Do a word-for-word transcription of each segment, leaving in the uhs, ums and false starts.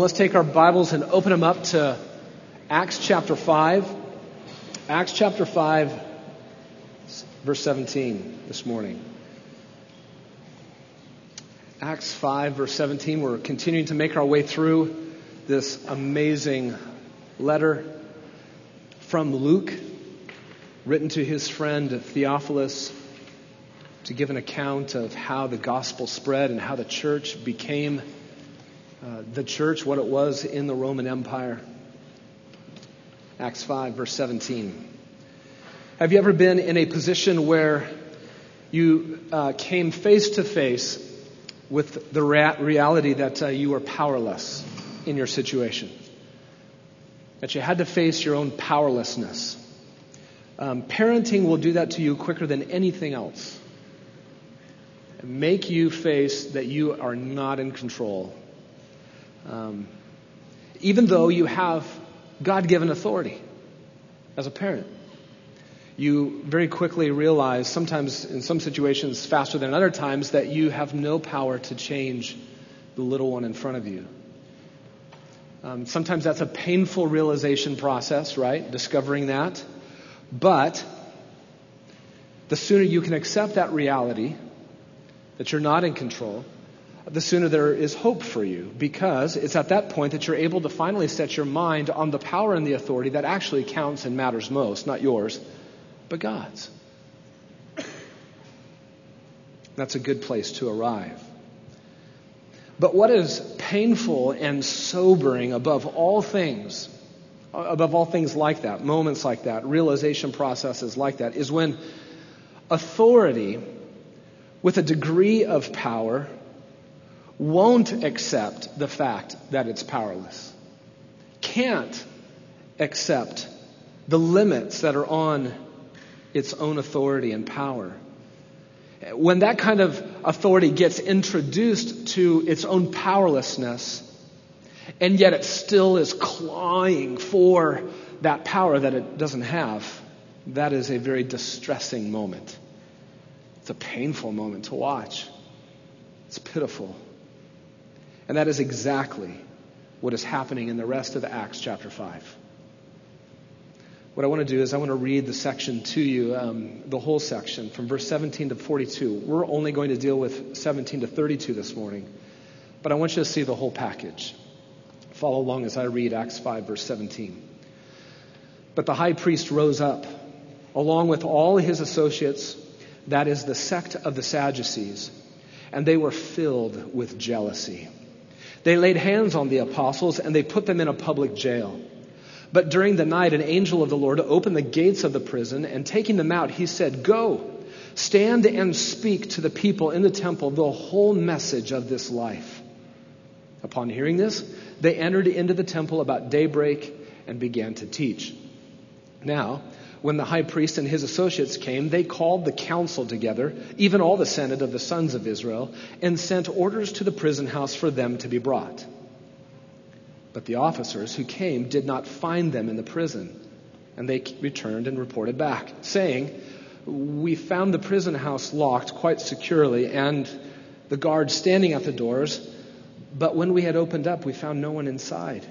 Let's take our Bibles and open them up to Acts chapter five. Acts chapter five, verse seventeen this morning. Acts five, verse seventeen. We're continuing to make our way through this amazing letter from Luke, written to his friend Theophilus, to give an account of how the gospel spread and how the church became uh, the church, what it was in the Roman Empire. Acts five, verse seventeen. Have you ever been in a position where you uh, came face to face with the rea- reality that uh, you were powerless in your situation? That you had to face your own powerlessness? Um, parenting will do that to you quicker than anything else. Make you face that you are not in control. Um, even though you have God-given authority as a parent. You very quickly realize, sometimes in some situations faster than other times, that you have no power to change the little one in front of you. Um, sometimes that's a painful realization process, right? Discovering that. But the sooner you can accept that reality, that you're not in control, the sooner there is hope for you, because it's at that point that you're able to finally set your mind on the power and the authority that actually counts and matters most, not yours, but God's. That's a good place to arrive. But what is painful and sobering above all things, above all things like that, moments like that, realization processes like that, is when authority with a degree of power won't accept the fact that it's powerless. Can't accept the limits that are on its own authority and power. When that kind of authority gets introduced to its own powerlessness, and yet it still is clawing for that power that it doesn't have, that is a very distressing moment. It's a painful moment to watch. It's pitiful. And that is exactly what is happening in the rest of Acts chapter five. What I want to do is I want to read the section to you, um, the whole section, from verse seventeen to forty-two. We're only going to deal with seventeen to thirty-two this morning, but I want you to see the whole package. Follow along as I read Acts five, verse seventeen. But the high priest rose up, along with all his associates, that is the sect of the Sadducees, and they were filled with jealousy. They laid hands on the apostles and they put them in a public jail. But during the night, an angel of the Lord opened the gates of the prison, and taking them out, he said, "Go, stand and speak to the people in the temple the whole message of this life." Upon hearing this, they entered into the temple about daybreak and began to teach. Now, when the high priest and his associates came, they called the council together, even all the senate of the sons of Israel, and sent orders to the prison house for them to be brought. But the officers who came did not find them in the prison, and they returned and reported back, saying, "We found the prison house locked quite securely, and the guards standing at the doors, but when we had opened up, we found no one inside."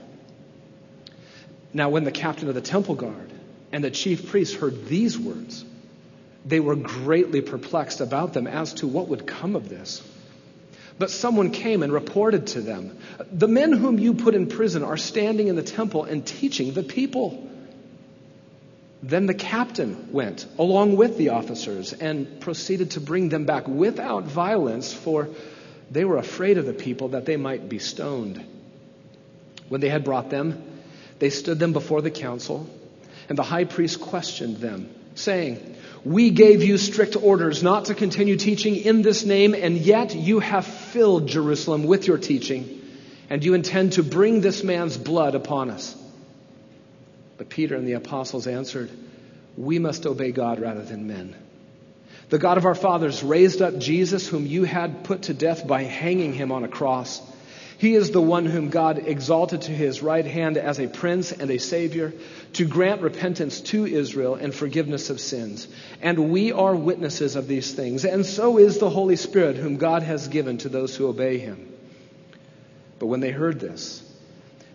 Now when the captain of the temple guard and the chief priests heard these words, they were greatly perplexed about them as to what would come of this. But someone came and reported to them, "The men whom you put in prison are standing in the temple and teaching the people." Then the captain went along with the officers and proceeded to bring them back without violence, for they were afraid of the people that they might be stoned. When they had brought them, they stood them before the council. And the high priest questioned them, saying, "We gave you strict orders not to continue teaching in this name, and yet you have filled Jerusalem with your teaching, and you intend to bring this man's blood upon us." But Peter and the apostles answered, "We must obey God rather than men. The God of our fathers raised up Jesus, whom you had put to death by hanging him on a cross. He is the one whom God exalted to his right hand as a prince and a savior, to grant repentance to Israel and forgiveness of sins. And we are witnesses of these things, and so is the Holy Spirit, whom God has given to those who obey him." But when they heard this,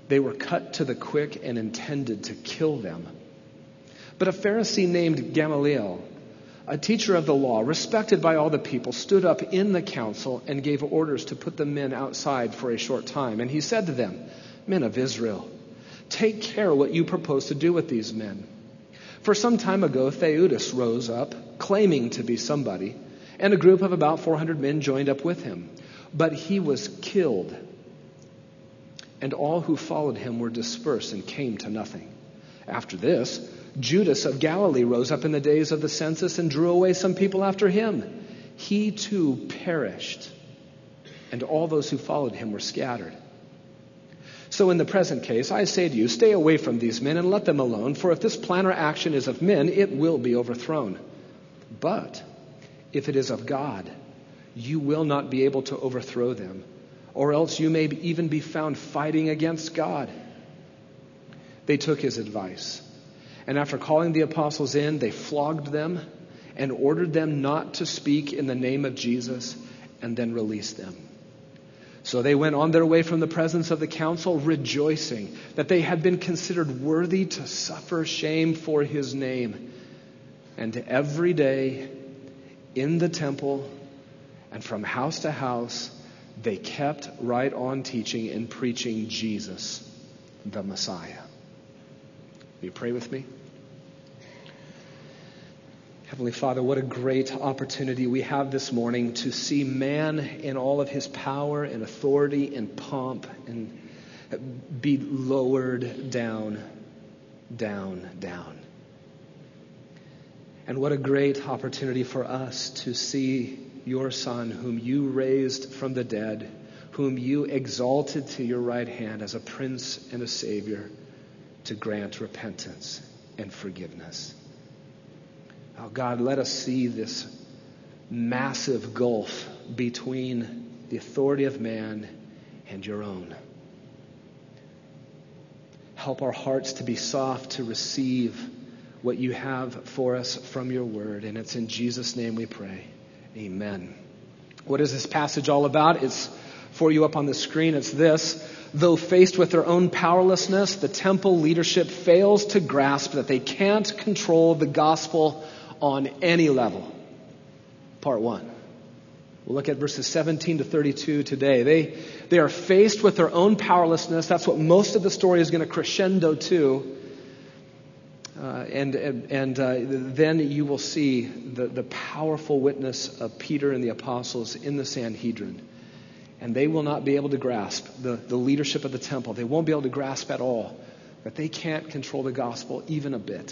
They were cut to the quick and intended to kill them. But a Pharisee named Gamaliel, a teacher of the law, respected by all the people, stood up in the council and gave orders to put the men outside for a short time. And he said to them, "Men of Israel, take care what you propose to do with these men. For some time ago, Theudas rose up, claiming to be somebody, and a group of about four hundred men joined up with him. But he was killed, and all who followed him were dispersed and came to nothing. After this, Judas of Galilee rose up in the days of the census and drew away some people after him. He too perished, and all those who followed him were scattered. So in the present case, I say to you, stay away from these men and let them alone, for if this plan or action is of men, it will be overthrown. But if it is of God, you will not be able to overthrow them, or else you may even be found fighting against God." They took his advice, and after calling the apostles in, they flogged them and ordered them not to speak in the name of Jesus, and then released them. So they went on their way from the presence of the council, rejoicing that they had been considered worthy to suffer shame for his name. And every day in the temple and from house to house, they kept right on teaching and preaching Jesus, the Messiah. Will you pray with me? Heavenly Father, what a great opportunity we have this morning to see man in all of his power and authority and pomp and be lowered down, down, down. And what a great opportunity for us to see your Son, whom you raised from the dead, whom you exalted to your right hand as a Prince and a Savior, to grant repentance and forgiveness. Oh God, let us see this massive gulf between the authority of man and your own. Help our hearts to be soft to receive what you have for us from your word. And it's in Jesus' name we pray. Amen. What is this passage all about? It's for you up on the screen. It's this. Though faced with their own powerlessness, the temple leadership fails to grasp that they can't control the gospel on any level. Part one. We'll look at verses seventeen to thirty-two today. They, they are faced with their own powerlessness. That's what most of the story is going to crescendo to. Uh, and and, and uh, then you will see the, the powerful witness of Peter and the apostles in the Sanhedrin. And they will not be able to grasp the, the leadership of the temple. They won't be able to grasp at all that they can't control the gospel even a bit.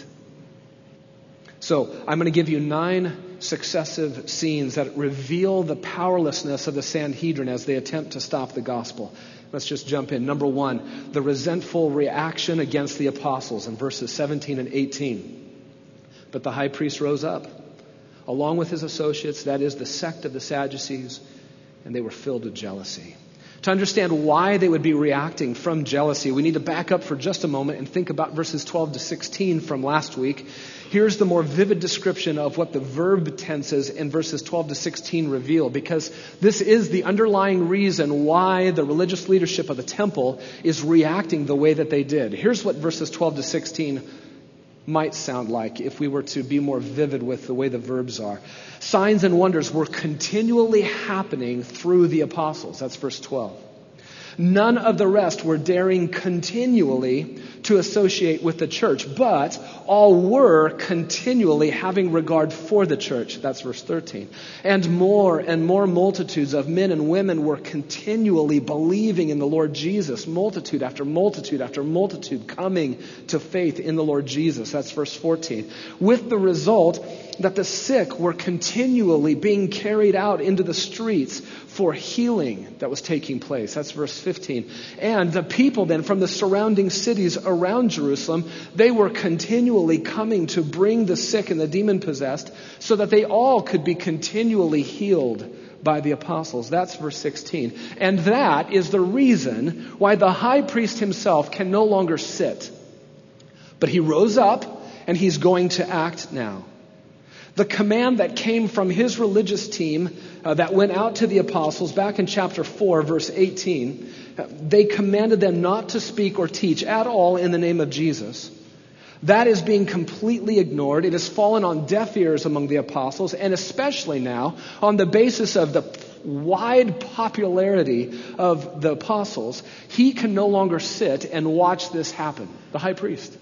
So I'm going to give you nine successive scenes that reveal the powerlessness of the Sanhedrin as they attempt to stop the gospel. Let's just jump in. Number one, the resentful reaction against the apostles in verses seventeen and eighteen. But the high priest rose up, along with his associates, that is the sect of the Sadducees, and they were filled with jealousy. To understand why they would be reacting from jealousy, we need to back up for just a moment and think about verses twelve to sixteen from last week. Here's the more vivid description of what the verb tenses in verses twelve to sixteen reveal, because this is the underlying reason why the religious leadership of the temple is reacting the way that they did. Here's what verses twelve to sixteen might sound like if we were to be more vivid with the way the verbs are. Signs and wonders were continually happening through the apostles. That's verse twelve. None of the rest were daring continually to associate with the church, but all were continually having regard for the church. That's verse thirteen. And more and more multitudes of men and women were continually believing in the Lord Jesus. Multitude after multitude after multitude coming to faith in the Lord Jesus. That's verse fourteen. With the result that the sick were continually being carried out into the streets for healing that was taking place. That's verse fifteen. And the people then from the surrounding cities around Jerusalem, they were continually coming to bring the sick and the demon-possessed so that they all could be continually healed by the apostles. That's verse sixteen. And that is the reason why the high priest himself can no longer sit. But he rose up and he's going to act now. The command that came from his religious team uh, that went out to the apostles back in chapter four, verse eighteen, uh, they commanded them not to speak or teach at all in the name of Jesus. That is being completely ignored. It has fallen on deaf ears among the apostles, and especially now on the basis of the wide popularity of the apostles, he can no longer sit and watch this happen, the high priest.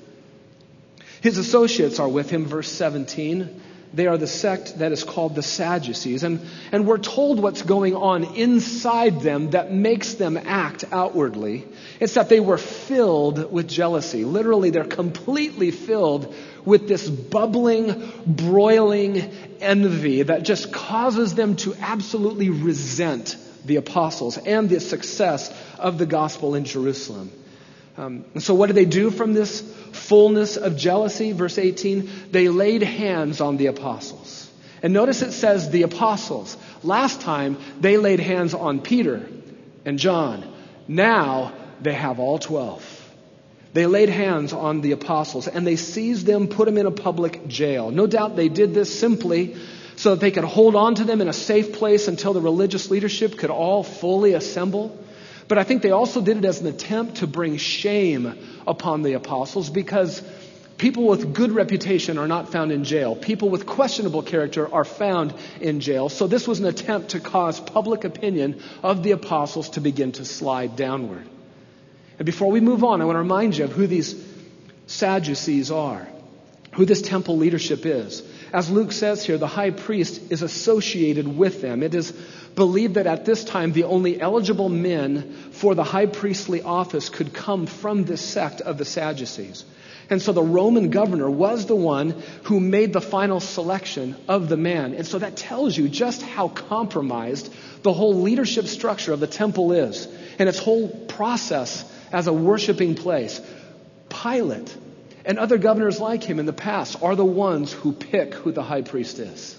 His associates are with him, verse seventeen. They are the sect that is called the Sadducees. And, and we're told what's going on inside them that makes them act outwardly. It's that they were filled with jealousy. Literally, they're completely filled with this bubbling, broiling envy that just causes them to absolutely resent the apostles and the success of the gospel in Jerusalem. Um, and so what did they do from this fullness of jealousy? Verse eighteen, they laid hands on the apostles. And notice it says the apostles. Last time they laid hands on Peter and John. Now they have all twelve. They laid hands on the apostles and they seized them, put them in a public jail. No doubt they did this simply so that they could hold on to them in a safe place until the religious leadership could all fully assemble. But I think they also did it as an attempt to bring shame upon the apostles, because people with good reputation are not found in jail. People with questionable character are found in jail. So this was an attempt to cause public opinion of the apostles to begin to slide downward. And before we move on, I want to remind you of who these Sadducees are, who this temple leadership is. As Luke says here, the high priest is associated with them. It is believed that at this time, the only eligible men for the high priestly office could come from this sect of the Sadducees. And so the Roman governor was the one who made the final selection of the man. And so that tells you just how compromised the whole leadership structure of the temple is, and its whole process as a worshiping place. Pilate and other governors like him in the past are the ones who pick who the high priest is.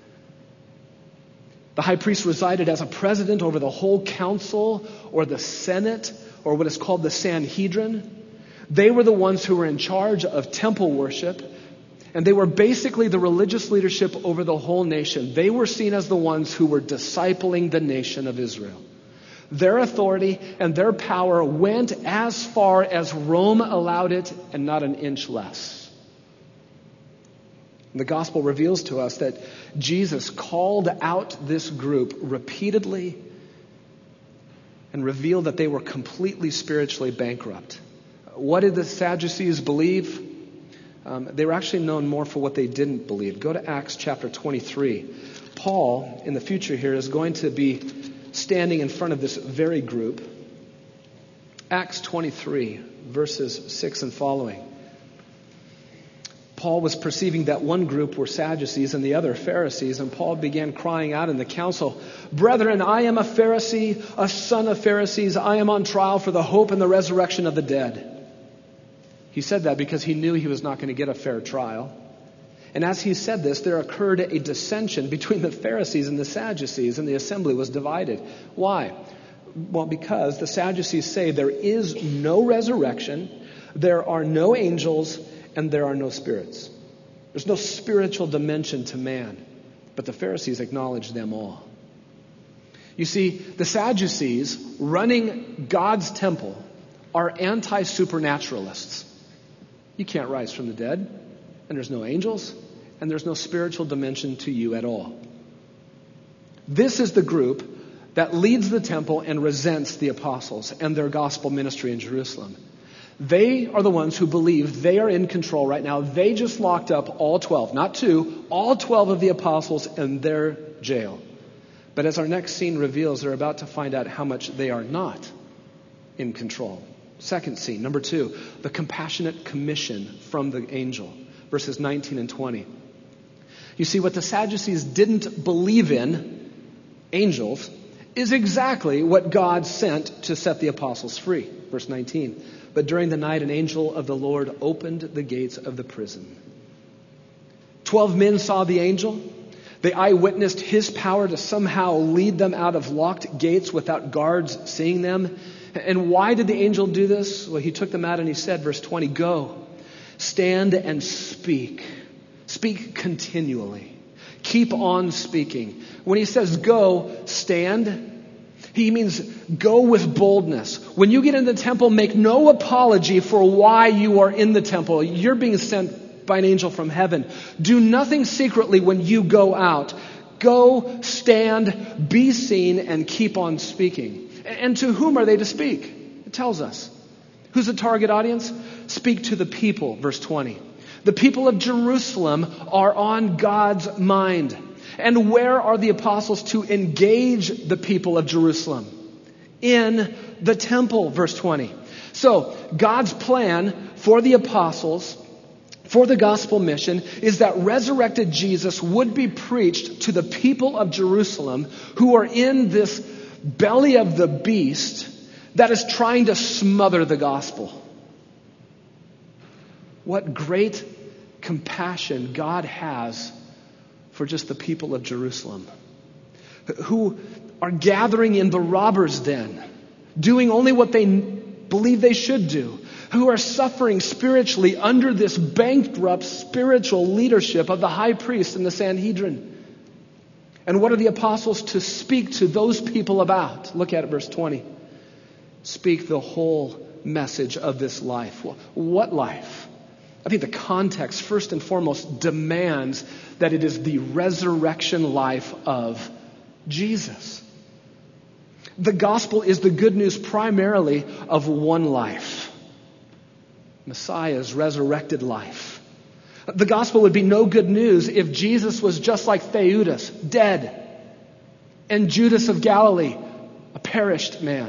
The high priest resided as a president over the whole council or the Senate or what is called the Sanhedrin. They were the ones who were in charge of temple worship, and they were basically the religious leadership over the whole nation. They were seen as the ones who were discipling the nation of Israel. Their authority and their power went as far as Rome allowed it, and not an inch less. And the gospel reveals to us that Jesus called out this group repeatedly and revealed that they were completely spiritually bankrupt. What did the Sadducees believe? Um, they were actually known more for what they didn't believe. Go to Acts chapter twenty-three. Paul, in the future here, is going to be standing in front of this very group. Acts twenty-three, verses six and following. Paul was perceiving that one group were Sadducees and the other Pharisees, and Paul began crying out in the council, "Brethren, I am a Pharisee, a son of Pharisees. I am on trial for the hope and the resurrection of the dead." He said that because he knew he was not going to get a fair trial. And as he said this, there occurred a dissension between the Pharisees and the Sadducees, and the assembly was divided. Why? Well, because the Sadducees say there is no resurrection, there are no angels, and there are no spirits. There's no spiritual dimension to man. But the Pharisees acknowledge them all. You see, the Sadducees running God's temple are anti-supernaturalists. You can't rise from the dead, and there's no angels, and there's no spiritual dimension to you at all. This is the group that leads the temple and resents the apostles and their gospel ministry in Jerusalem. They are the ones who believe they are in control right now. They just locked up all twelve, not two, all twelve of the apostles in their jail. But as our next scene reveals, they're about to find out how much they are not in control. Second scene, number two, the compassionate commission from the angel, verses nineteen and twenty. You see, what the Sadducees didn't believe in, angels, is exactly what God sent to set the apostles free. Verse nineteen. But during the night, an angel of the Lord opened the gates of the prison. Twelve men saw the angel. They eyewitnessed his power to somehow lead them out of locked gates without guards seeing them. And why did the angel do this? Well, he took them out and he said, verse twenty, "Go, stand and speak. Speak continually. Keep on speaking. When he says go, stand, he means go with boldness. When you get in the temple, make no apology for why you are in the temple. You're being sent by an angel from heaven. Do nothing secretly when you go out. Go, stand, be seen, and keep on speaking. And to whom are they to speak? It tells us. Who's the target audience? Speak to the people, verse twenty. The people of Jerusalem are on God's mind. And where are the apostles to engage the people of Jerusalem? In the temple, verse twenty. So, God's plan for the apostles, for the gospel mission, is that resurrected Jesus would be preached to the people of Jerusalem who are in this belly of the beast that is trying to smother the gospel. What great compassion God has for just the people of Jerusalem, who are gathering in the robbers' den, doing only what they believe they should do, who are suffering spiritually under this bankrupt spiritual leadership of the high priest and the Sanhedrin. And what are the apostles to speak to those people about? Look at it, verse twenty. Speak the whole message of this life. Well, what life? I think the context, first and foremost, demands that it is the resurrection life of Jesus. The gospel is the good news primarily of one life. Messiah's resurrected life. The gospel would be no good news if Jesus was just like Theudas, dead, and Judas of Galilee, a perished man.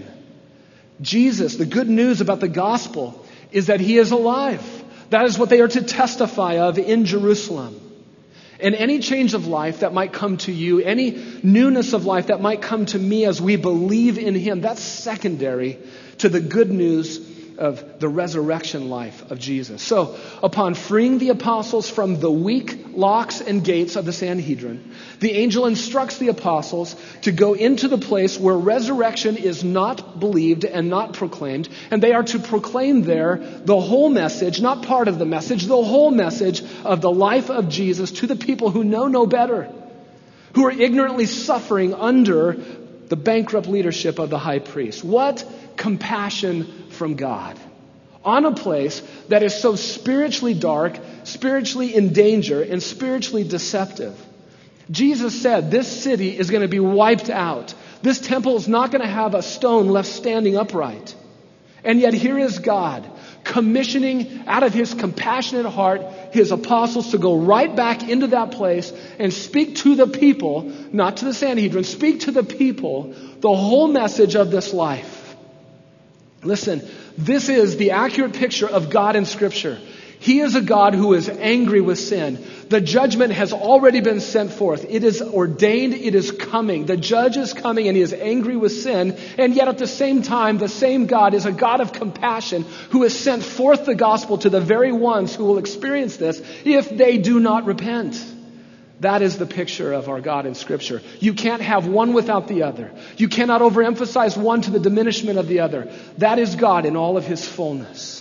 Jesus, the good news about the gospel is that he is alive. That is what they are to testify of in Jerusalem. And any change of life that might come to you, any newness of life that might come to me as we believe in him, that's secondary to the good news of the resurrection life of Jesus. So, upon freeing the apostles from the weak locks and gates of the Sanhedrin, the angel instructs the apostles to go into the place where resurrection is not believed and not proclaimed, and they are to proclaim there the whole message, not part of the message, the whole message of the life of Jesus to the people who know no better, who are ignorantly suffering under the bankrupt leadership of the high priest. What compassion from God on a place that is so spiritually dark, spiritually in danger, and spiritually deceptive. Jesus said this city is going to be wiped out. This temple is not going to have a stone left standing upright. And yet here is God commissioning out of his compassionate heart his apostles to go right back into that place and speak to the people, not to the Sanhedrin, speak to the people the whole message of this life. Listen, this is the accurate picture of God in Scripture. He is a God who is angry with sin. The judgment has already been sent forth. It is ordained. It is coming. The judge is coming and he is angry with sin. And yet at the same time, the same God is a God of compassion who has sent forth the gospel to the very ones who will experience this if they do not repent. That is the picture of our God in Scripture. You can't have one without the other. You cannot overemphasize one to the diminishment of the other. That is God in all of his fullness.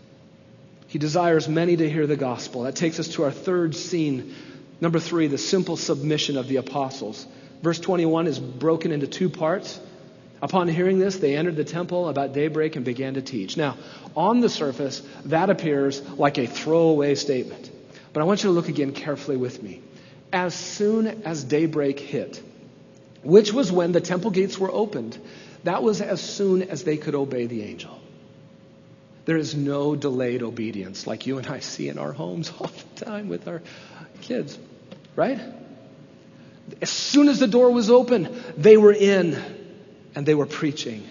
He desires many to hear the gospel. That takes us to our third scene. Number three, the simple submission of the apostles. Verse twenty-one is broken into two parts. Upon hearing this, they entered the temple about daybreak and began to teach. Now, on the surface, that appears like a throwaway statement. But I want you to look again carefully with me. As soon as daybreak hit, which was when the temple gates were opened, that was as soon as they could obey the angel. There is no delayed obedience like you and I see in our homes all the time with our kids, right? As soon as the door was open, they were in and they were preaching.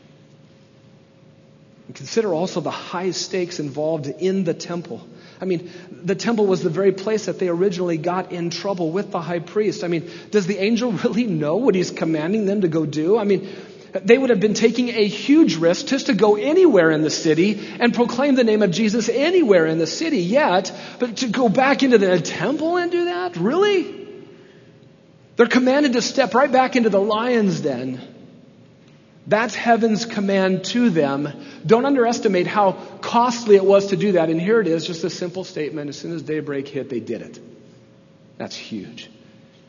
And consider also the high stakes involved in the temple. I mean, the temple was the very place that they originally got in trouble with the high priest. I mean, does the angel really know what he's commanding them to go do? I mean, they would have been taking a huge risk just to go anywhere in the city and proclaim the name of Jesus anywhere in the city yet, but to go back into the temple and do that? Really? They're commanded to step right back into the lion's den. That's heaven's command to them. Don't underestimate how costly it was to do that. And here it is, just a simple statement. As soon as daybreak hit, they did it. That's huge.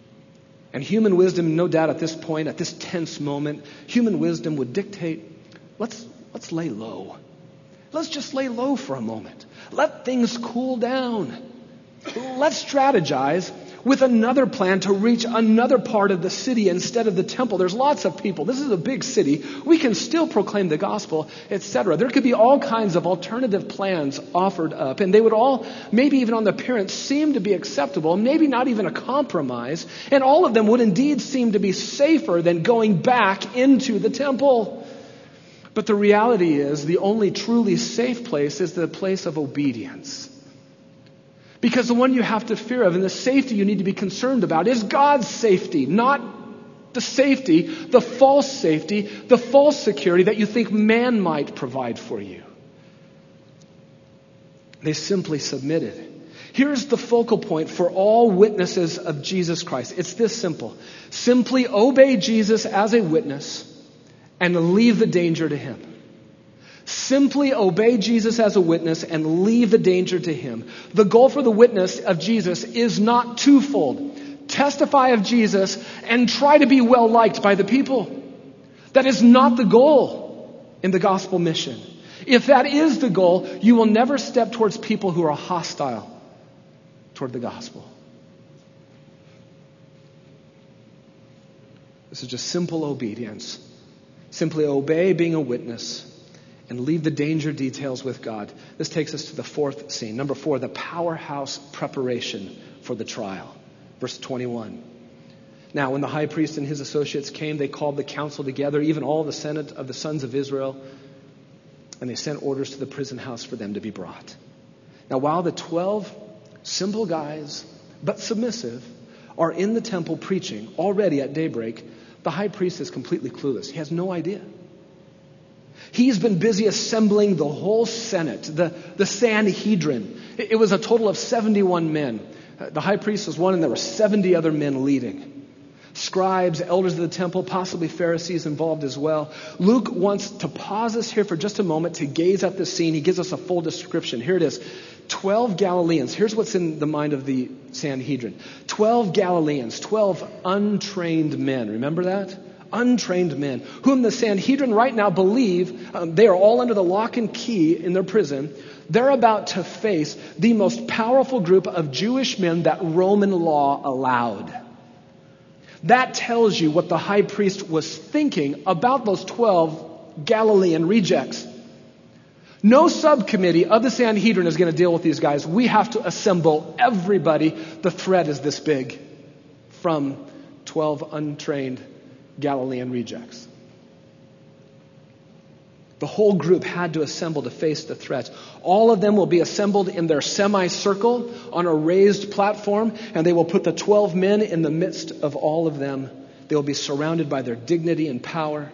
And human wisdom, no doubt at this point, at this tense moment, human wisdom would dictate, let's, let's lay low. Let's just lay low for a moment. Let things cool down. Let's strategize with another plan to reach another part of the city instead of the temple. There's lots of people. This is a big city. We can still proclaim the gospel, et cetera. There could be all kinds of alternative plans offered up, and they would all, maybe even on the appearance, seem to be acceptable, maybe not even a compromise, and all of them would indeed seem to be safer than going back into the temple. But the reality is, the only truly safe place is the place of obedience. Because the one you have to fear of and the safety you need to be concerned about is God's safety, not the safety, the false safety, the false security that you think man might provide for you. They simply submitted. Here's the focal point for all witnesses of Jesus Christ. It's this simple. Simply obey Jesus as a witness and leave the danger to him. Simply obey Jesus as a witness and leave the danger to him. The goal for the witness of Jesus is not twofold. Testify of Jesus and try to be well liked by the people. That is not the goal in the gospel mission. If that is the goal, you will never step towards people who are hostile toward the gospel. This is just simple obedience. Simply obey being a witness and leave the danger details with God. This takes us to the fourth scene. Number four, the powerhouse preparation for the trial. Verse twenty-one. Now, when the high priest and his associates came, they called the council together, even all the senate of the sons of Israel, and they sent orders to the prison house for them to be brought. Now, while the twelve simple guys, but submissive, are in the temple preaching already at daybreak, the high priest is completely clueless. He has no idea. He's been busy assembling the whole Senate, the, the Sanhedrin. It, it was a total of seventy-one men. Uh, the high priest was one, and there were seventy other men leading. Scribes, elders of the temple, possibly Pharisees involved as well. Luke wants to pause us here for just a moment to gaze at the scene. He gives us a full description. Here it is. Twelve Galileans. Here's what's in the mind of the Sanhedrin. Twelve Galileans. Twelve untrained men. Remember that? Untrained men, whom the Sanhedrin right now believe, um, they are all under the lock and key in their prison. They're about to face the most powerful group of Jewish men that Roman law allowed. That tells you what the high priest was thinking about those twelve Galilean rejects. No subcommittee of the Sanhedrin is going to deal with these guys. We have to assemble everybody. The threat is this big from twelve untrained Galilean rejects. The whole group had to assemble to face the threats. All of them will be assembled in their semicircle on a raised platform, and they will put the twelve men in the midst of all of them. They will be surrounded by their dignity and power.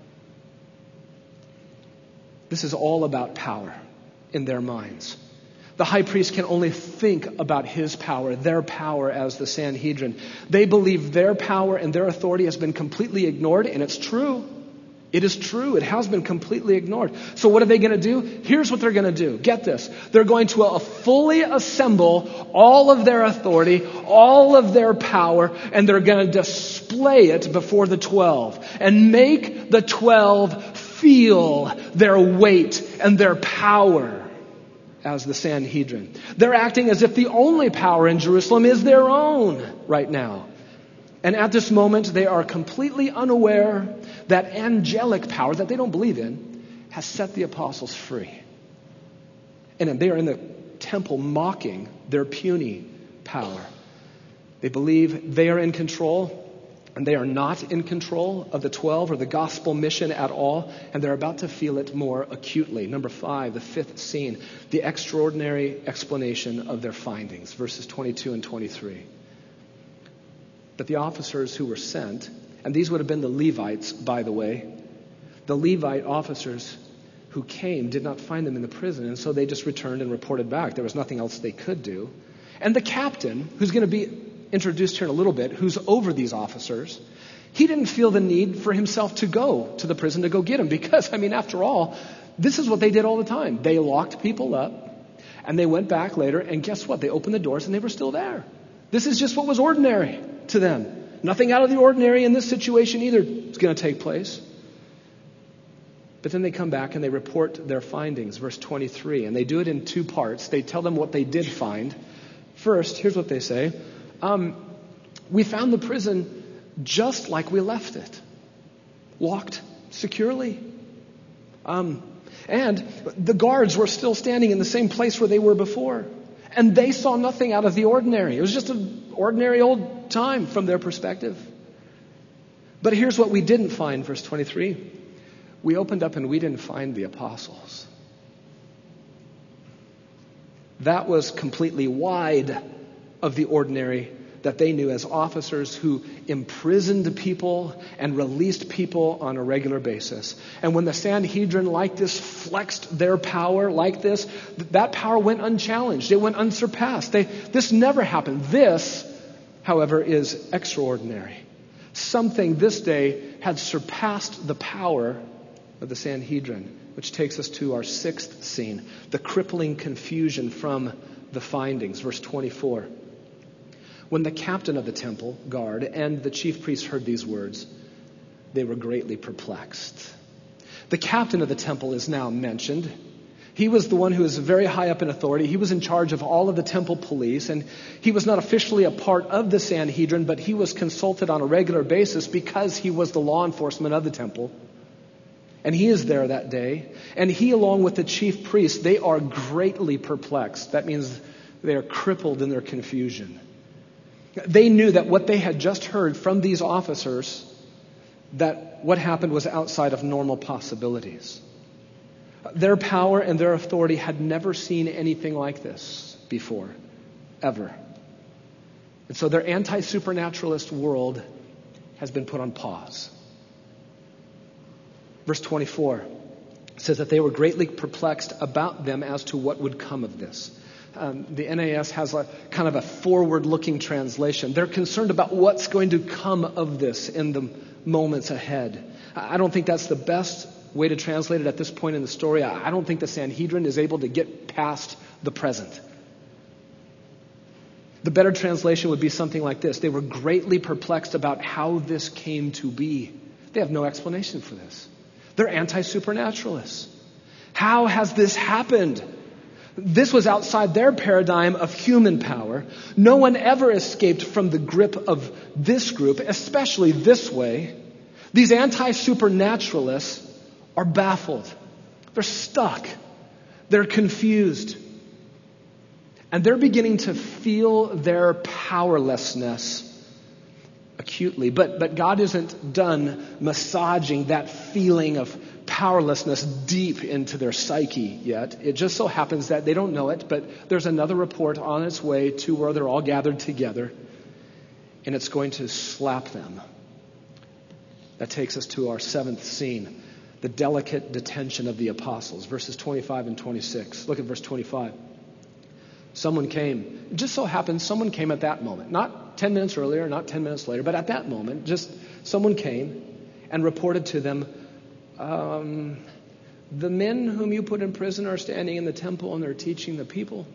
This is all about power in their minds. The high priest can only think about his power, their power as the Sanhedrin. They believe their power and their authority has been completely ignored, and it's true. It is true. It has been completely ignored. So what are they going to do? Here's what they're going to do. Get this. They're going to uh, fully assemble all of their authority, all of their power, and they're going to display it before the twelve and make the twelve feel their weight and their power as the Sanhedrin. They're acting as if the only power in Jerusalem is their own right now. And at this moment, they are completely unaware that angelic power that they don't believe in has set the apostles free. And they are in the temple mocking their puny power. They believe they are in control, and they are not in control of the twelve or the gospel mission at all, and they're about to feel it more acutely. Number five, the fifth scene, the extraordinary explanation of their findings, verses twenty-two and twenty-three. But the officers who were sent, and these would have been the Levites, by the way, the Levite officers who came did not find them in the prison, and so they just returned and reported back. There was nothing else they could do. And the captain, who's going to be introduced here in a little bit, who's over these officers, he didn't feel the need for himself to go to the prison to go get them, because, I mean, after all, this is what they did all the time. They locked people up, and they went back later, and guess what? They opened the doors, and they were still there. This is just what was ordinary to them. Nothing out of the ordinary in this situation either is going to take place. But then they come back and they report their findings, verse twenty-three, and they do it in two parts. They tell them what they did find. First, here's what they say. Um, we found the prison just like we left it, locked securely. Um, and the guards were still standing in the same place where they were before. And they saw nothing out of the ordinary. It was just an ordinary old time from their perspective. But here's what we didn't find, verse twenty-three. We opened up and we didn't find the apostles. That was completely wide of the ordinary that they knew as officers who imprisoned people and released people on a regular basis. And when the Sanhedrin like this flexed their power like this, that power went unchallenged. It went unsurpassed. They, this never happened. This, however, is extraordinary. Something this day had surpassed the power of the Sanhedrin, which takes us to our sixth scene, the crippling confusion from the findings. Verse twenty-four. When the captain of the temple guard and the chief priests heard these words, they were greatly perplexed. The captain of the temple is now mentioned. He was the one who was very high up in authority. He was in charge of all of the temple police, and he was not officially a part of the Sanhedrin, but he was consulted on a regular basis because he was the law enforcement of the temple. And he is there that day. And he, along with the chief priests, they are greatly perplexed. That means they are crippled in their confusion. They knew that what they had just heard from these officers, that what happened was outside of normal possibilities. Their power and their authority had never seen anything like this before, ever. And so their anti-supernaturalist world has been put on pause. Verse twenty-four says that they were greatly perplexed about them as to what would come of this. Um, the N A S has a kind of a forward-looking translation. They're concerned about what's going to come of this in the moments ahead. I don't think that's the best way to translate it at this point in the story. I don't think the Sanhedrin is able to get past the present. The better translation would be something like this. They were greatly perplexed about how this came to be. They have no explanation for this. They're anti-supernaturalists. How has this happened? This was outside their paradigm of human power. No one ever escaped from the grip of this group, especially this way. These anti-supernaturalists are baffled. They're stuck. They're confused. And they're beginning to feel their powerlessness acutely. But, but God isn't done massaging that feeling of powerlessness deep into their psyche yet. It just so happens that they don't know it, but there's another report on its way to where they're all gathered together, and it's going to slap them. That takes us to our seventh scene, the delicate detention of the apostles, verses twenty-five and twenty-six. Look at verse twenty-five. Someone came. It just so happens someone came at that moment. Not ten minutes earlier, not ten minutes later, but at that moment, just someone came and reported to them, um, the men whom you put in prison are standing in the temple and they're teaching the people.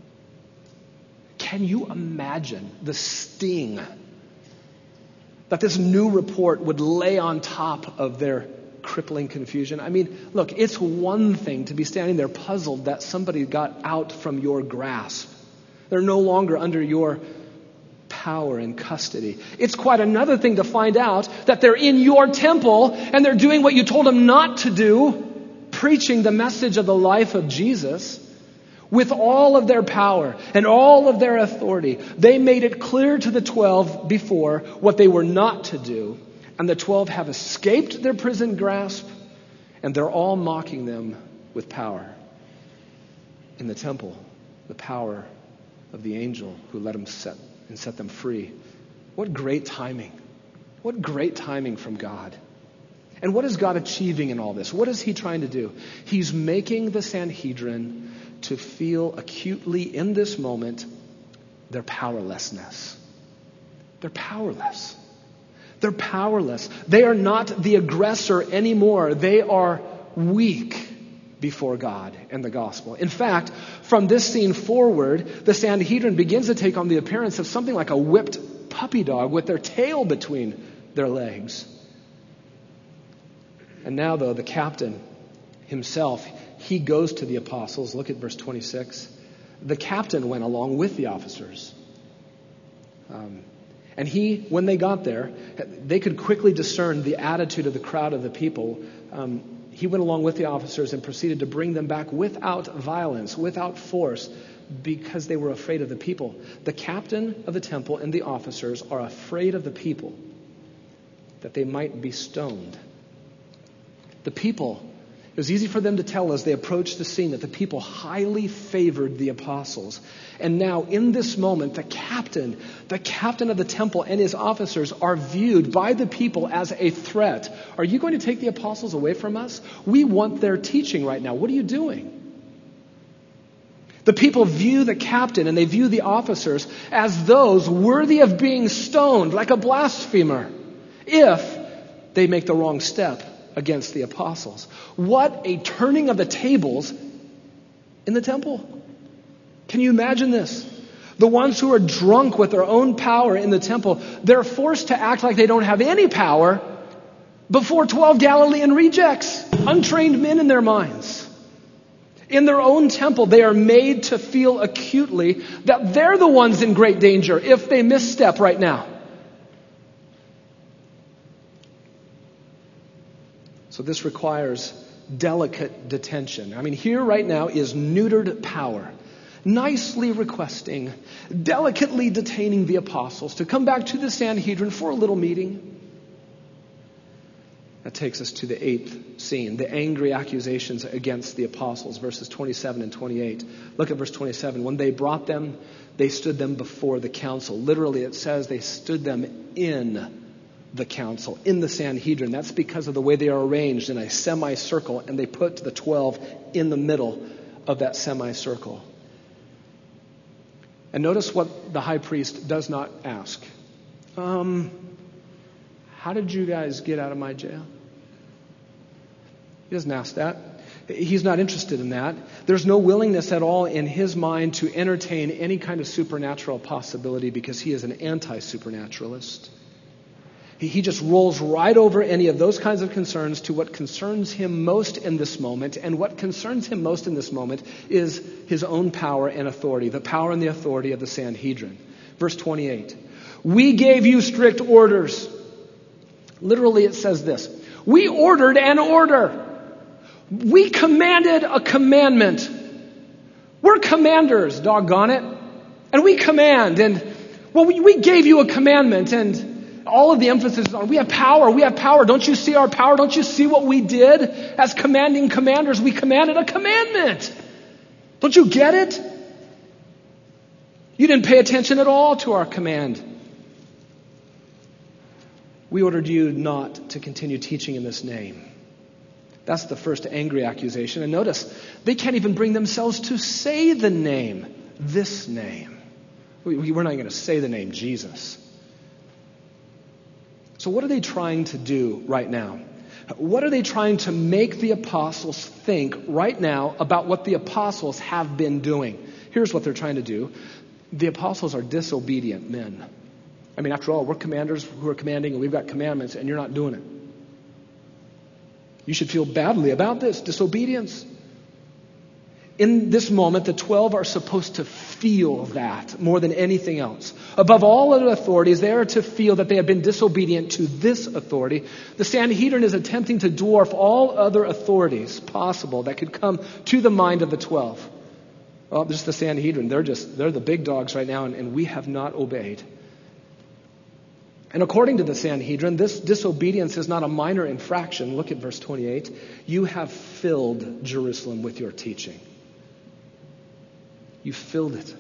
Can you imagine the sting that this new report would lay on top of their crippling confusion? I mean, look, it's one thing to be standing there puzzled that somebody got out from your grasp. They're no longer under your power and custody. It's quite another thing to find out that they're in your temple and they're doing what you told them not to do, preaching the message of the life of Jesus with all of their power and all of their authority. They made it clear to the twelve before what they were not to do. And the twelve have escaped their prison grasp, and they're all mocking them with power. In the temple, the power of the angel who let them set and set them free. What great timing. What great timing from God. And what is God achieving in all this? What is he trying to do? He's making the Sanhedrin to feel acutely in this moment their powerlessness. They're powerless. They're powerless. They are not the aggressor anymore. They are weak before God and the gospel. In fact, from this scene forward, the Sanhedrin begins to take on the appearance of something like a whipped puppy dog with their tail between their legs. And now, though, the captain himself, he goes to the apostles. Look at verse twenty-six. The captain went along with the officers. Um, and he, when they got there, they could quickly discern the attitude of the crowd of the people. Um, he went along with the officers and proceeded to bring them back without violence, without force, because they were afraid of the people. The captain of the temple and the officers are afraid of the people, that they might be stoned. The people, it was easy for them to tell as they approached the scene that the people highly favored the apostles. And now, in this moment, the captain, the captain of the temple and his officers are viewed by the people as a threat. Are you going to take the apostles away from us? We want their teaching right now. What are you doing? The people view the captain and they view the officers as those worthy of being stoned like a blasphemer if they make the wrong step against the apostles. What a turning of the tables in the temple. Can you imagine this? The ones who are drunk with their own power in the temple, they're forced to act like they don't have any power before twelve Galilean rejects, untrained men in their minds. In their own temple, they are made to feel acutely that they're the ones in great danger if they misstep right now. So this requires delicate detention. I mean, here right now is neutered power, nicely requesting, delicately detaining the apostles to come back to the Sanhedrin for a little meeting. That takes us to the eighth scene, the angry accusations against the apostles, verses twenty-seven and twenty-eight. Look at verse twenty-seven. When they brought them, they stood them before the council. Literally, it says they stood them in the council, in the Sanhedrin. That's because of the way they are arranged in a semicircle, and they put the twelve in the middle of that semicircle. And notice what the high priest does not ask. Um, how did you guys get out of my jail? He doesn't ask that. He's not interested in that. There's no willingness at all in his mind to entertain any kind of supernatural possibility because he is an anti-supernaturalist. He just rolls right over any of those kinds of concerns to what concerns him most in this moment. And what concerns him most in this moment is his own power and authority, the power and the authority of the Sanhedrin. Verse twenty-eight. We gave you strict orders. Literally it says this. We ordered an order. We commanded a commandment. We're commanders, doggone it. And we command. And, well, we, we gave you a commandment. And all of the emphasis is on, we have power, we have power. Don't you see our power? Don't you see what we did? As commanding commanders, we commanded a commandment. Don't you get it? You didn't pay attention at all to our command. We ordered you not to continue teaching in this name. That's the first angry accusation. And notice, they can't even bring themselves to say the name, this name. We, we're not going to say the name Jesus. So what are they trying to do right now? What are they trying to make the apostles think right now about what the apostles have been doing? Here's what they're trying to do. The apostles are disobedient men. I mean, after all, we're commanders who are commanding, and we've got commandments, and you're not doing it. You should feel badly about this, disobedience. In this moment, the twelve are supposed to feel that more than anything else. Above all other authorities, they are to feel that they have been disobedient to this authority. The Sanhedrin is attempting to dwarf all other authorities possible that could come to the mind of the twelve. Well, just the Sanhedrin. They're just, they're the big dogs right now, and, and we have not obeyed. And according to the Sanhedrin, this disobedience is not a minor infraction. Look at verse twenty-eight. You have filled Jerusalem with your teaching. You filled it.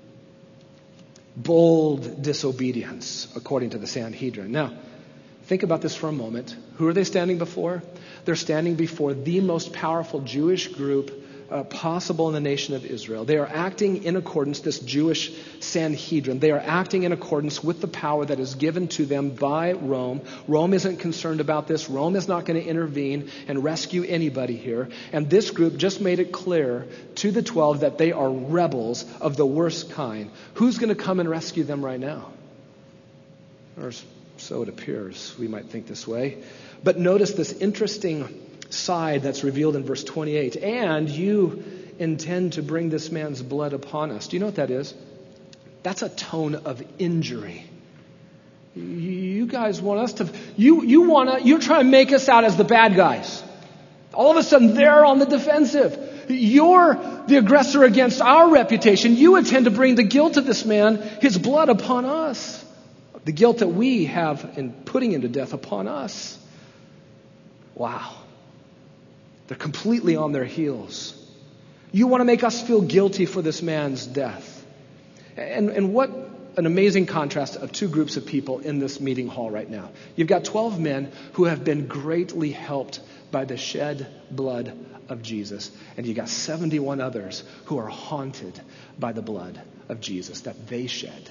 Bold disobedience, according to the Sanhedrin. Now, think about this for a moment. Who are they standing before? They're standing before the most powerful Jewish group uh, possible in the nation of Israel. They are acting in accordance, this Jewish Sanhedrin, they are acting in accordance with the power that is given to them by Rome. Rome isn't concerned about this. Rome is not going to intervene and rescue anybody here. And this group just made it clear to the twelve that they are rebels of the worst kind. Who's going to come and rescue them right now? Or so it appears. We might think this way. But notice this interesting side that's revealed in verse twenty-eight. And you intend to bring this man's blood upon us. Do you know what that is? That's a tone of injury. You guys want us to, you, you want to, you're trying to make us out as the bad guys. All of a sudden they're on the defensive. You're the aggressor against our reputation. You intend to bring the guilt of this man, his blood upon us. The guilt that we have in putting him to death upon us. Wow. They're completely on their heels. You want to make us feel guilty for this man's death. And, and what an amazing contrast of two groups of people in this meeting hall right now. You've got twelve men who have been greatly helped by the shed blood of Jesus. And you've got seventy-one others who are haunted by the blood of Jesus that they shed.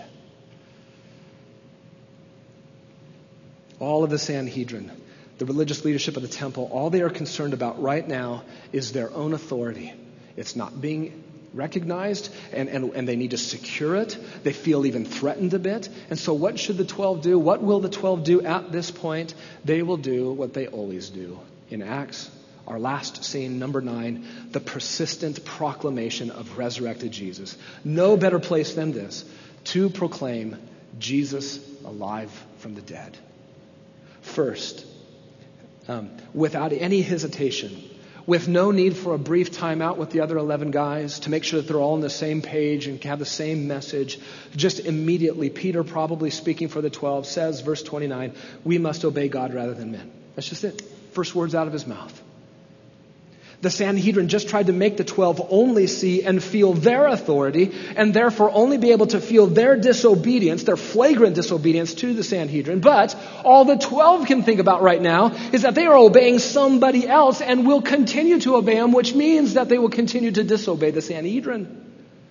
All of the Sanhedrin, the religious leadership of the temple, all they are concerned about right now is their own authority. It's not being recognized, and, and, and they need to secure it. They feel even threatened a bit. And so what should the twelve do? What will the twelve do at this point? They will do what they always do. In Acts, our last scene, number nine, the persistent proclamation of resurrected Jesus. No better place than this to proclaim Jesus alive from the dead. First, um, without any hesitation, with no need for a brief timeout with the other eleven guys to make sure that they're all on the same page and have the same message. Just immediately, Peter, probably speaking for the twelve, says, verse twenty-nine, we must obey God rather than men. That's just it. First words out of his mouth. The Sanhedrin just tried to make the twelve only see and feel their authority and therefore only be able to feel their disobedience, their flagrant disobedience to the Sanhedrin. But all the twelve can think about right now is that they are obeying somebody else and will continue to obey him, which means that they will continue to disobey the Sanhedrin.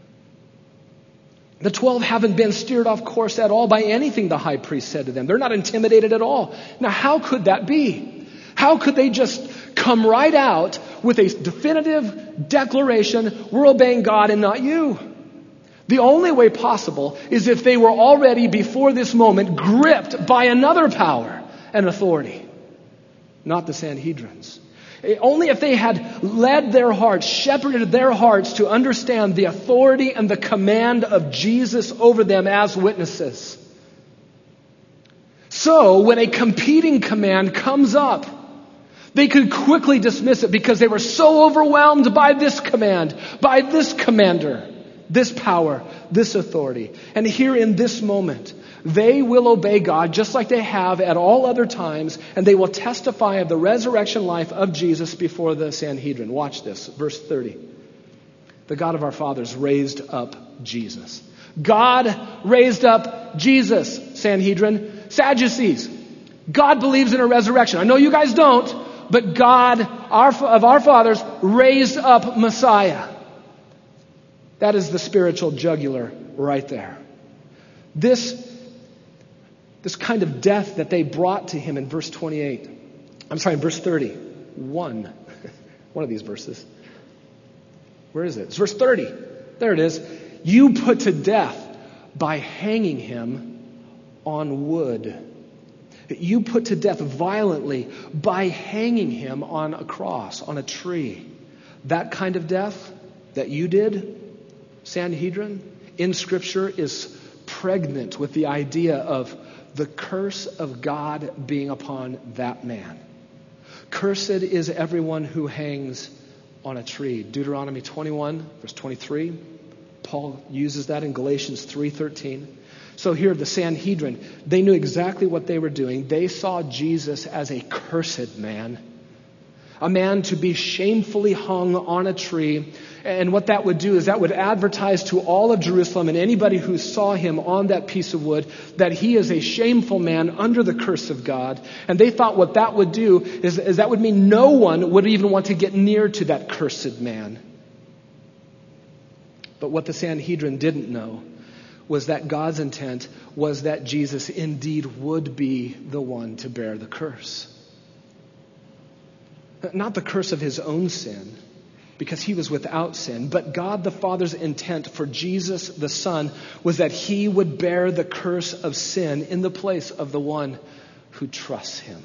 The twelve haven't been steered off course at all by anything the high priest said to them. They're not intimidated at all. Now, how could that be? How could they just come right out with a definitive declaration, we're obeying God and not you? The only way possible is if they were already, before this moment, gripped by another power and authority, not the Sanhedrins. Only if they had led their hearts, shepherded their hearts to understand the authority and the command of Jesus over them as witnesses. So, when a competing command comes up, they could quickly dismiss it because they were so overwhelmed by this command, by this commander, this power, this authority. And here in this moment, they will obey God just like they have at all other times, and they will testify of the resurrection life of Jesus before the Sanhedrin. Watch this, verse thirty. The God of our fathers raised up Jesus. God raised up Jesus, Sanhedrin. Sadducees, God believes in a resurrection. I know you guys don't. But God, our, of our fathers, raised up Messiah. That is the spiritual jugular right there. This, this kind of death that they brought to him in verse twenty-eight. I'm sorry, in verse thirty-one. One of these verses. Where is it? It's verse thirty. There it is. You put to death by hanging him on wood. You put to death violently by hanging him on a cross, on a tree. That kind of death that you did, Sanhedrin, in Scripture is pregnant with the idea of the curse of God being upon that man. Cursed is everyone who hangs on a tree. Deuteronomy twenty-one, verse twenty-three. Paul uses that in Galatians three thirteen. So here, the Sanhedrin, they knew exactly what they were doing. They saw Jesus as a cursed man, a man to be shamefully hung on a tree. And what that would do is that would advertise to all of Jerusalem and anybody who saw him on that piece of wood that he is a shameful man under the curse of God. And they thought what that would do is, is that would mean no one would even want to get near to that cursed man. But what the Sanhedrin didn't know was that God's intent was that Jesus indeed would be the one to bear the curse. Not the curse of his own sin, because he was without sin. But God the Father's intent for Jesus the Son was that he would bear the curse of sin in the place of the one who trusts him.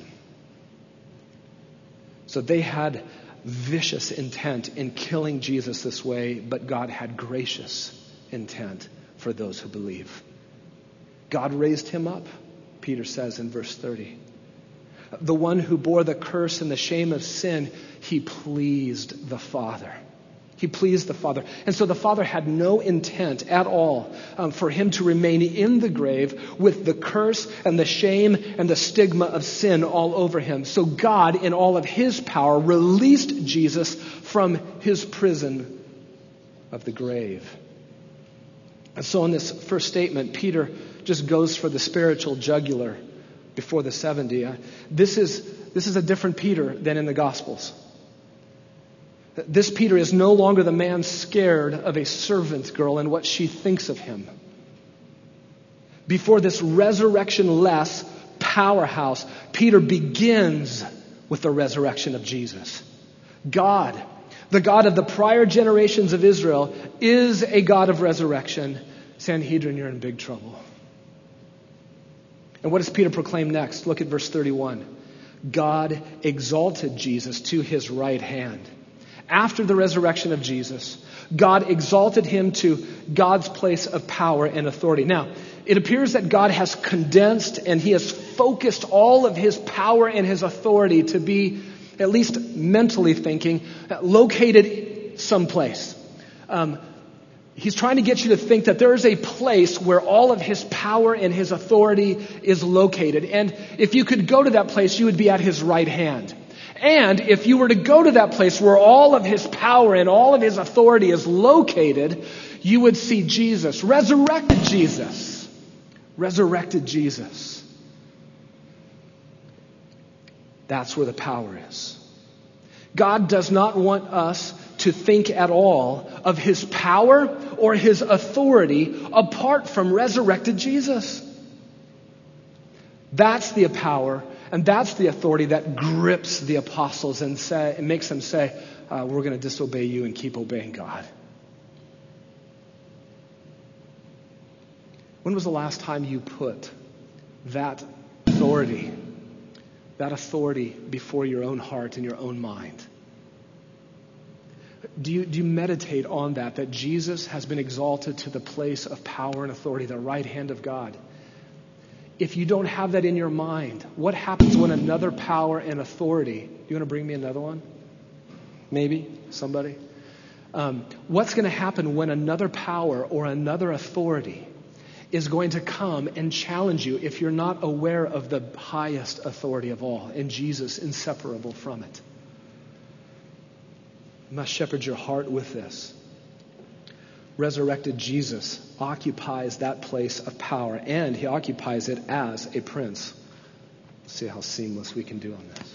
So they had vicious intent in killing Jesus this way, but God had gracious intent for those who believe. God raised him up, Peter says in verse thirty. The one who bore the curse and the shame of sin, he pleased the Father. He pleased the Father. And so the Father had no intent at all um, for him to remain in the grave with the curse and the shame and the stigma of sin all over him. So God, in all of his power, released Jesus from his prison of the grave. And so in this first statement, Peter just goes for the spiritual jugular before the seventy. Uh, this is, this is a different Peter than in the Gospels. This Peter is no longer the man scared of a servant girl and what she thinks of him. Before this resurrection-less powerhouse, Peter begins with the resurrection of Jesus. God, the God of the prior generations of Israel, is a God of resurrection. Sanhedrin, you're in big trouble. And what does Peter proclaim next? Look at verse thirty-one. God exalted Jesus to his right hand. After the resurrection of Jesus, God exalted him to God's place of power and authority. Now, it appears that God has condensed and he has focused all of his power and his authority to be, at least mentally thinking, located someplace. Um, He's trying to get you to think that there is a place where all of his power and his authority is located. And if you could go to that place, you would be at his right hand. And if you were to go to that place where all of his power and all of his authority is located, you would see Jesus, resurrected Jesus, resurrected Jesus. That's where the power is. God does not want us to think at all of his power or his authority apart from resurrected Jesus. That's the power and that's the authority that grips the apostles and, say, and makes them say, uh, we're going to disobey you and keep obeying God. When was the last time you put that authority, that authority before your own heart and your own mind? Do you, do you meditate on that, that Jesus has been exalted to the place of power and authority, the right hand of God? If you don't have that in your mind, what happens when another power and authority, you want to bring me another one? Maybe, somebody? Um, what's going to happen when another power or another authority is going to come and challenge you if you're not aware of the highest authority of all, and Jesus inseparable from it? You must shepherd your heart with this. Resurrected Jesus occupies that place of power, and he occupies it as a prince. Let's see how seamless we can do on this.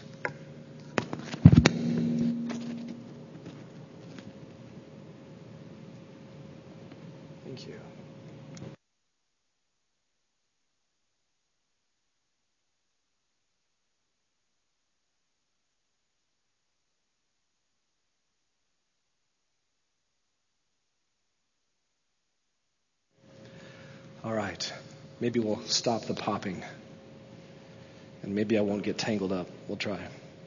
Thank you. All right, maybe we'll stop the popping. And maybe I won't get tangled up. We'll try.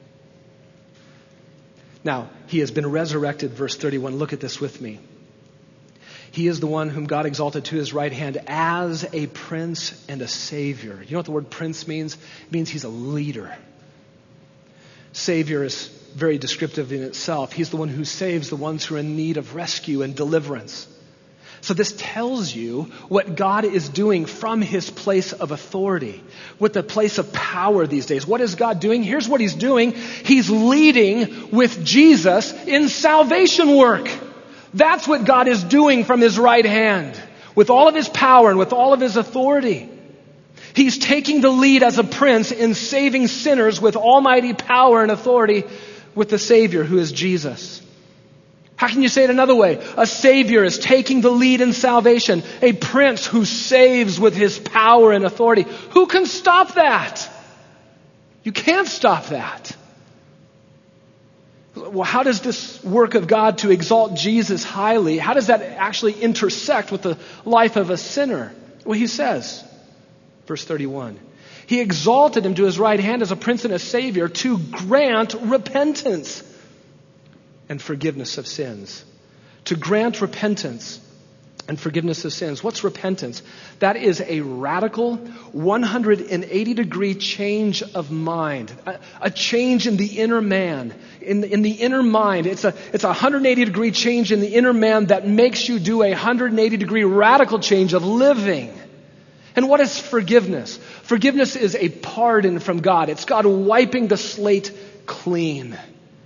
Now, he has been resurrected, verse thirty-one. Look at this with me. He is the one whom God exalted to his right hand as a prince and a savior. You know what the word prince means? It means he's a leader. Savior is very descriptive in itself. He's the one who saves the ones who are in need of rescue and deliverance. So this tells you what God is doing from his place of authority, with the place of power these days. What is God doing? Here's what he's doing. He's leading with Jesus in salvation work. That's what God is doing from his right hand, with all of his power and with all of his authority. He's taking the lead as a prince in saving sinners with almighty power and authority with the Savior who is Jesus. How can you say it another way? A Savior is taking the lead in salvation. A prince who saves with his power and authority. Who can stop that? You can't stop that. well, how does this work of God to exalt Jesus highly, how does that actually intersect with the life of a sinner? Well, he says, verse thirty-one, he exalted him to his right hand as a prince and a savior to grant repentance and forgiveness of sins. To grant repentance and forgiveness of sins. What's repentance? That is a radical one hundred eighty degree change of mind. A, a change in the inner man. In the, in the inner mind. It's a, it's a one hundred eighty degree change in the inner man that makes you do a one hundred eighty degree radical change of living. And what is forgiveness? Forgiveness is a pardon from God. It's God wiping the slate clean.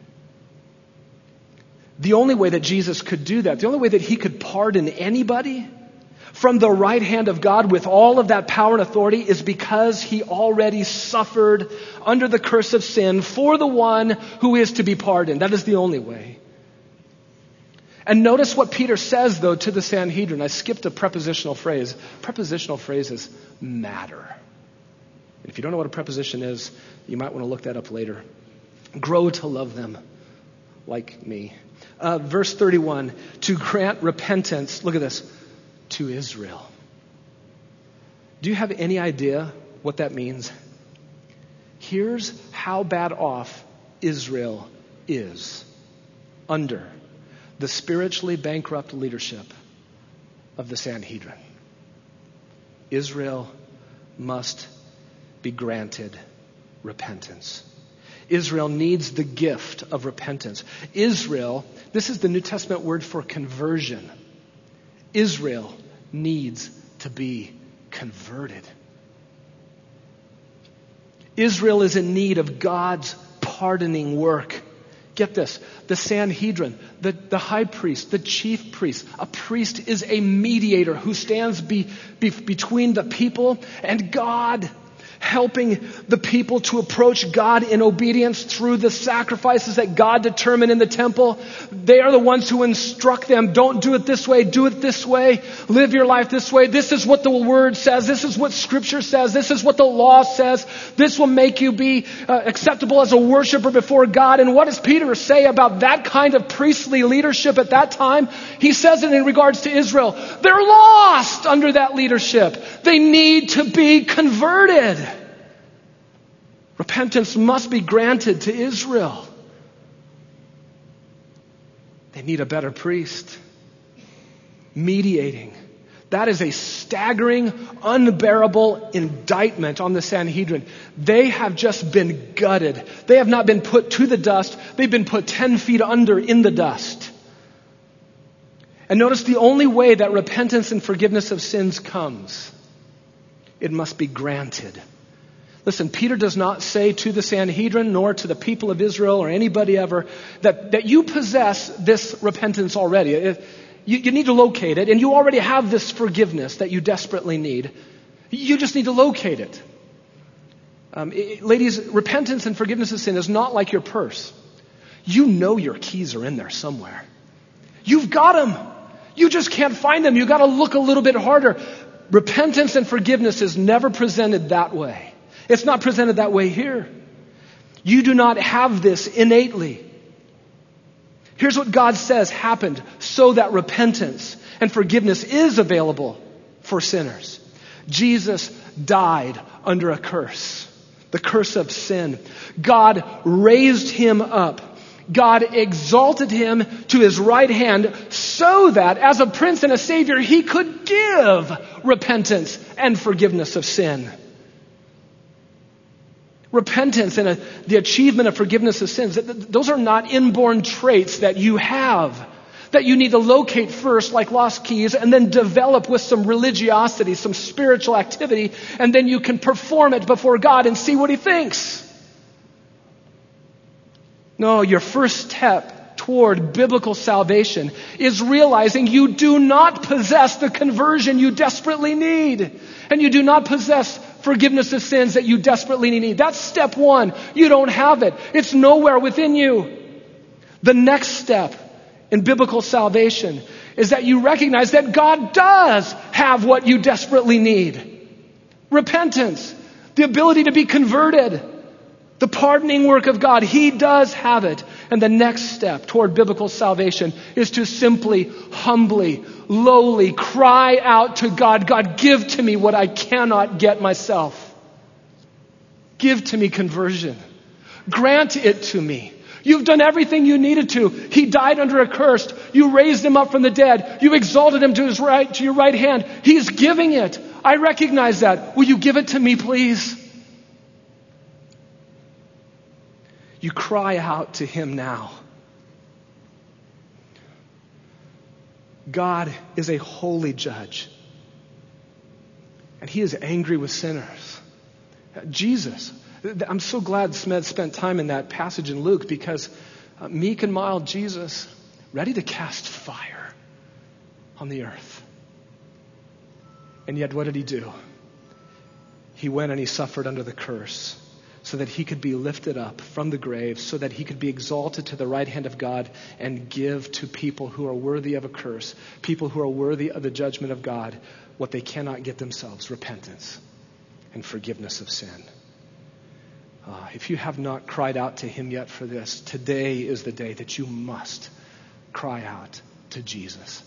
The only way that Jesus could do that, the only way that he could pardon anybody from the right hand of God with all of that power and authority is because he already suffered under the curse of sin for the one who is to be pardoned. That is the only way. And notice what Peter says, though, to the Sanhedrin. I skipped a prepositional phrase. Prepositional phrases matter. If you don't know what a preposition is, you might want to look that up later. Grow to love them like me. Uh, verse thirty-one, to grant repentance, look at this, to Israel. Do you have any idea what that means? Here's how bad off Israel is under the spiritually bankrupt leadership of the Sanhedrin. Israel must be granted repentance. Israel needs the gift of repentance. Israel, this is the New Testament word for conversion. Israel needs to be converted. Israel is in need of God's pardoning work. Get this, the Sanhedrin, the, the high priest, the chief priest, a priest is a mediator who stands be, be, between the people and God, helping the people to approach God in obedience through the sacrifices that God determined in the temple. They are the ones who instruct them. Don't do it this way. Do it this way. Live your life this way. This is what the Word says. This is what Scripture says. This is what the law says. This will make you be uh, acceptable as a worshiper before God. And what does Peter say about that kind of priestly leadership at that time? He says it in regards to Israel. They're lost under that leadership. They need to be converted. Repentance must be granted to Israel. They need a better priest mediating. That is a staggering, unbearable indictment on the Sanhedrin. They have just been gutted. They have not been put to the dust. They've been put ten feet under in the dust. And notice the only way that repentance and forgiveness of sins comes, it must be granted. Listen, Peter does not say to the Sanhedrin nor to the people of Israel or anybody ever that, that you possess this repentance already. You, you need to locate it, and you already have this forgiveness that you desperately need. You just need to locate it. Um, it ladies, repentance and forgiveness of sin is not like your purse. You know your keys are in there somewhere. You've got them. You just can't find them. You've got to look a little bit harder. Repentance and forgiveness is never presented that way. It's not presented that way here. You do not have this innately. Here's what God says happened so that repentance and forgiveness is available for sinners. Jesus died under a curse, the curse of sin. God raised him up. God exalted him to his right hand so that as a prince and a savior, he could give repentance and forgiveness of sin. Repentance and a, the achievement of forgiveness of sins, those are not inborn traits that you have, that you need to locate first like lost keys and then develop with some religiosity, some spiritual activity, and then you can perform it before God and see what he thinks. No, your first step toward biblical salvation is realizing you do not possess the conversion you desperately need, and you do not possess forgiveness of sins that you desperately need. That's step one. You don't have it. It's nowhere within you. The next step in biblical salvation is that you recognize that God does have what you desperately need. Repentance, the ability to be converted, the pardoning work of God. He does have it. And the next step toward biblical salvation is to simply, humbly, lowly cry out to God, God, give to me what I cannot get myself. Give to me conversion. Grant it to me. You've done everything you needed to. He died under a curse. You raised him up from the dead. You exalted him to his right, to your right hand. He's giving it. I recognize that. Will you give it to me, please? You cry out to him now. God is a holy judge. And he is angry with sinners. Jesus, I'm so glad Smed spent time in that passage in Luke, because uh, meek and mild Jesus, ready to cast fire on the earth. And yet what did he do? He went and he suffered under the curse so that he could be lifted up from the grave, so that he could be exalted to the right hand of God and give to people who are worthy of a curse, people who are worthy of the judgment of God, what they cannot get themselves, repentance and forgiveness of sin. Uh, if you have not cried out to him yet for this, today is the day that you must cry out to Jesus.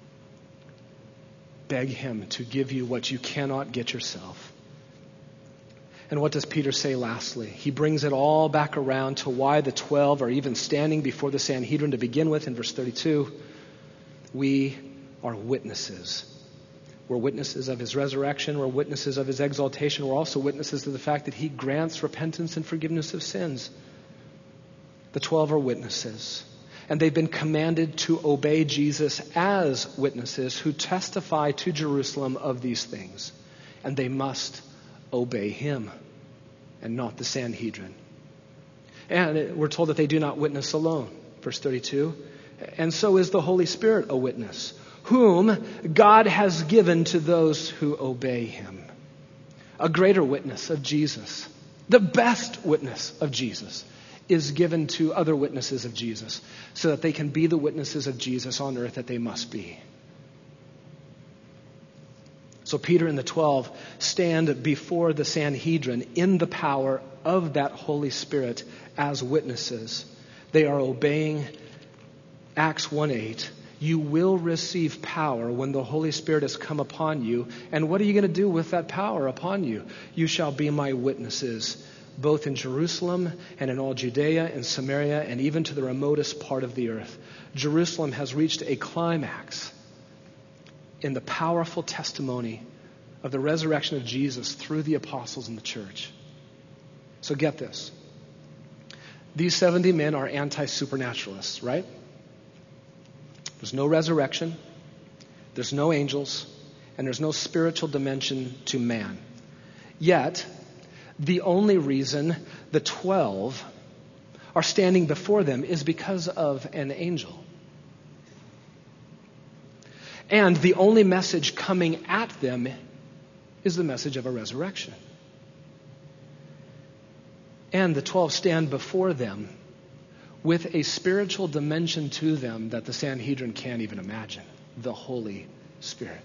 Beg him to give you what you cannot get yourself. And what does Peter say lastly? He brings it all back around to why the twelve are even standing before the Sanhedrin to begin with in verse thirty-two. We are witnesses. We're witnesses of his resurrection. We're witnesses of his exaltation. We're also witnesses of the fact that he grants repentance and forgiveness of sins. The twelve are witnesses. And they've been commanded to obey Jesus as witnesses who testify to Jerusalem of these things. And they must obey him and not the Sanhedrin. And we're told that they do not witness alone. Verse thirty-two. And so is the Holy Spirit a witness, whom God has given to those who obey him. A greater witness of Jesus, the best witness of Jesus, is given to other witnesses of Jesus so that they can be the witnesses of Jesus on earth that they must be. So Peter and the twelve stand before the Sanhedrin in the power of that Holy Spirit as witnesses. They are obeying Acts one eight. You will receive power when the Holy Spirit has come upon you. And what are you going to do with that power upon you? You shall be my witnesses, both in Jerusalem and in all Judea and Samaria and even to the remotest part of the earth. Jerusalem has reached a climax in the powerful testimony of the resurrection of Jesus through the apostles in the church. So get this. These seventy men are anti-supernaturalists, right? There's no resurrection, there's no angels, and there's no spiritual dimension to man. Yet, the only reason the twelve are standing before them is because of an angel. And the only message coming at them is the message of a resurrection. And the twelve stand before them with a spiritual dimension to them that the Sanhedrin can't even imagine, the Holy Spirit.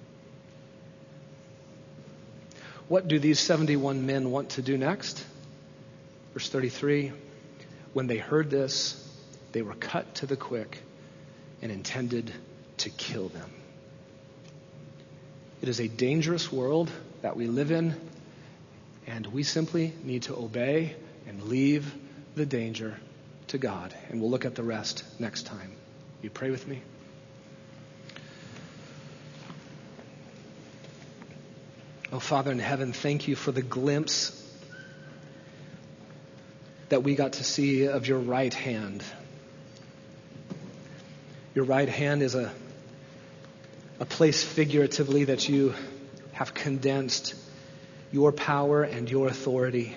What do these seventy-one men want to do next? Verse thirty-three, when they heard this, they were cut to the quick and intended to kill them. It is a dangerous world that we live in, and we simply need to obey and leave the danger to God. And we'll look at the rest next time. You pray with me? Oh, Father in heaven, thank you for the glimpse that we got to see of your right hand. Your right hand is a, a place figuratively that you have condensed your power and your authority.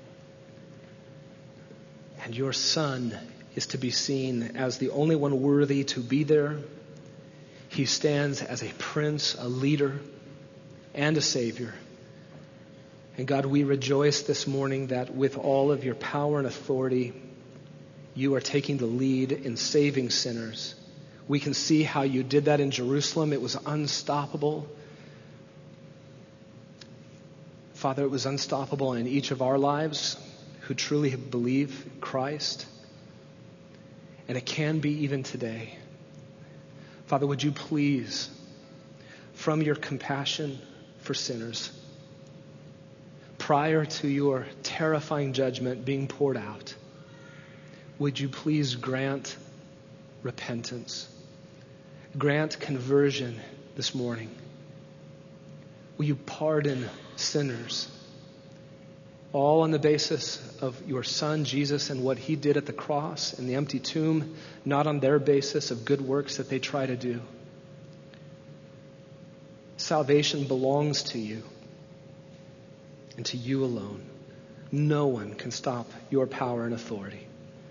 And your Son is to be seen as the only one worthy to be there. He stands as a prince, a leader, and a Savior. And God, we rejoice this morning that with all of your power and authority, you are taking the lead in saving sinners. We can see how you did that in Jerusalem. It was unstoppable. Father, it was unstoppable in each of our lives who truly believe in Christ. And it can be even today. Father, would you please, from your compassion for sinners, prior to your terrifying judgment being poured out, would you please grant repentance, grant conversion this morning? Will you pardon sinners, all on the basis of your Son, Jesus, and what he did at the cross and the empty tomb, not on their basis of good works that they try to do. Salvation belongs to you and to you alone. No one can stop your power and authority.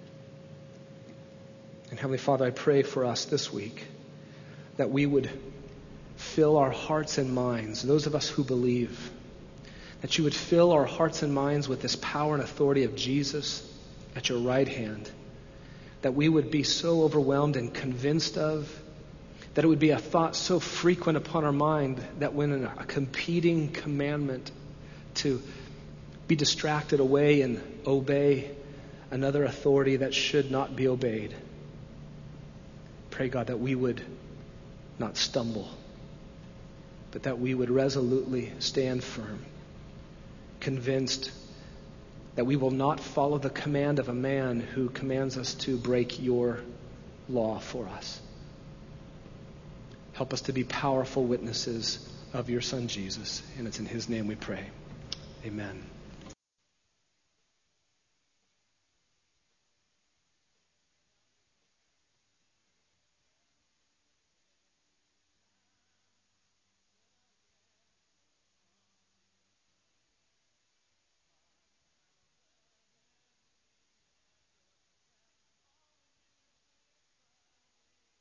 And Heavenly Father, I pray for us this week that we would fill our hearts and minds, those of us who believe, that you would fill our hearts and minds with this power and authority of Jesus at your right hand, that we would be so overwhelmed and convinced of, that it would be a thought so frequent upon our mind that when a competing commandment to be distracted away and obey another authority that should not be obeyed, pray, God, that we would not stumble, but that we would resolutely stand firm, convinced that we will not follow the command of a man who commands us to break your law for us. Help us to be powerful witnesses of your Son, Jesus. And it's in his name we pray. Amen.